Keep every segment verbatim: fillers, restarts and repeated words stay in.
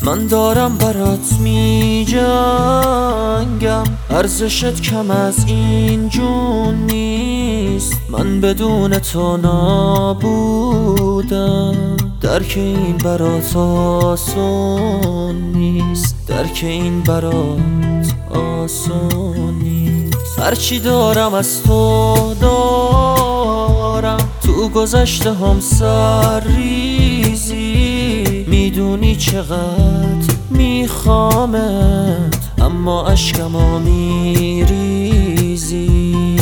من دارم برات می جنگم، ارزشت کم از این جون نیست. من بدون تو نابودم، درک این برات آسون نیست. درک این برات آسون نیست. هرچی دارم از تو دارم، تو گذشته هم سر ریزی. میدونی چقدر میخوامت، اما اشکمو میریزی.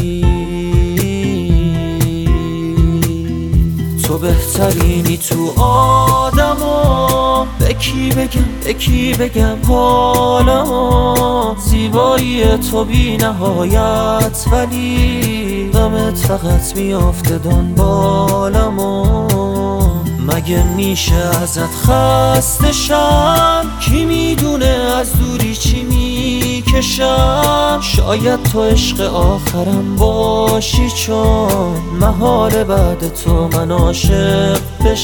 تو بهترینی تو آدما، به کی بگم به کی بگم حالا. زیبایی تو بی نهایت، ولی غمت فقط میافته دنبالمو. مگه میشه ازت خسته شم؟ کی میدونه از دوری چی میکشم؟ شاید تو عشق آخرم باشی، چون محال بعد تو من عاشق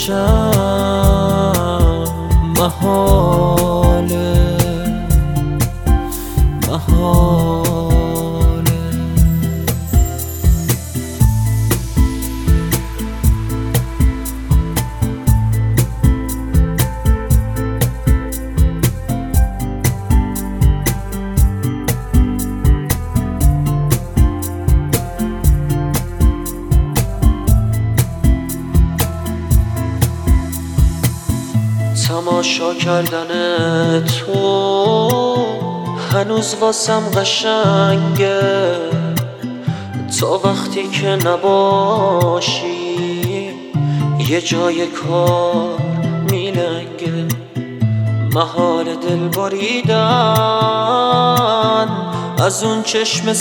بشم. محاله محاله. تماشا کردن تو هنوز واسم قشنگه، تا وقتی که نباشی یه جای کار میلنگه. محال دل بریدن از اون چشم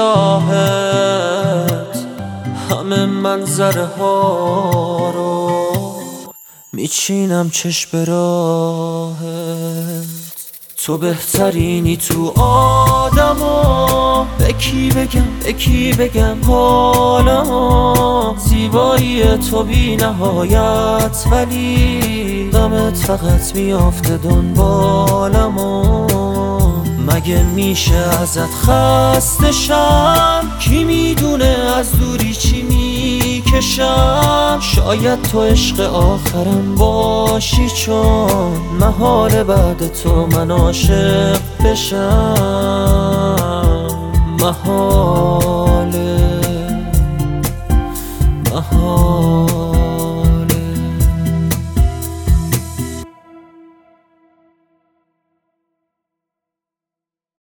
سیاهت، همه منظره ها رو میچینم چشم راهت. تو بهترینی تو آدما، به کی بگم به کی بگم حالا. زیبایی تو بی نهایت، ولی غمت فقط میافته دنبالمو. مگه میشه ازت خسته شم؟ کی میدونه از دوری چی میکشم؟ شاید تو عشق آخرم باشی، چون محال بعد تو من عاشق بشم. محال